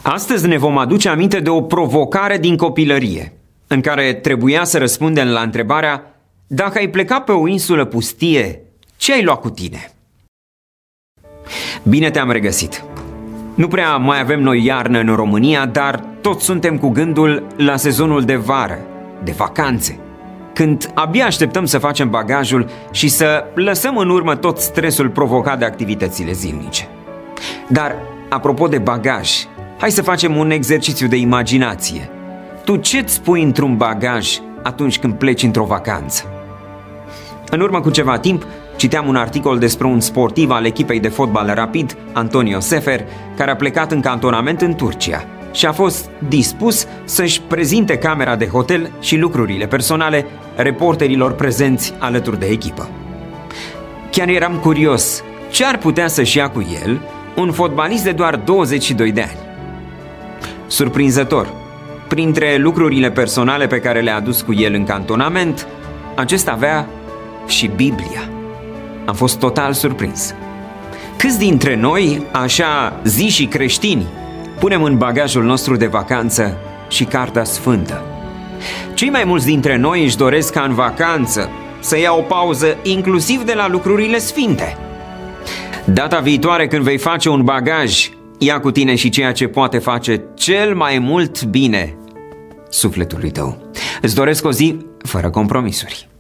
Astăzi ne vom aduce aminte de o provocare din copilărie, în care trebuia să răspundem la întrebarea: dacă ai pleca pe o insulă pustie, ce ai luat cu tine? Bine te-am regăsit! Nu prea mai avem noi iarnă în România, dar toți suntem cu gândul la sezonul de vară, de vacanțe, când abia așteptăm să facem bagajul și să lăsăm în urmă tot stresul provocat de activitățile zilnice. Dar, apropo de bagaj, hai să facem un exercițiu de imaginație. Tu ce-ți pui într-un bagaj atunci când pleci într-o vacanță? În urmă cu ceva timp, citeam un articol despre un sportiv al echipei de fotbal Rapid, Antonio Sefer, care a plecat în cantonament în Turcia și a fost dispus să-și prezinte camera de hotel și lucrurile personale reporterilor prezenți alături de echipă. Chiar eram curios ce ar putea să-și ia cu el un fotbalist de doar 22 de ani. Surprinzător, printre lucrurile personale pe care le-a adus cu el în cantonament, acesta avea și Biblia. Am fost total surprins. Câți dintre noi, așa zi și creștini, punem în bagajul nostru de vacanță și Cartea Sfântă? Cei mai mulți dintre noi își doresc ca în vacanță să ia o pauză inclusiv de la lucrurile sfinte. Data viitoare când vei face un bagaj, ia cu tine și ceea ce poate face cel mai mult bine sufletului tău. Îți doresc o zi fără compromisuri.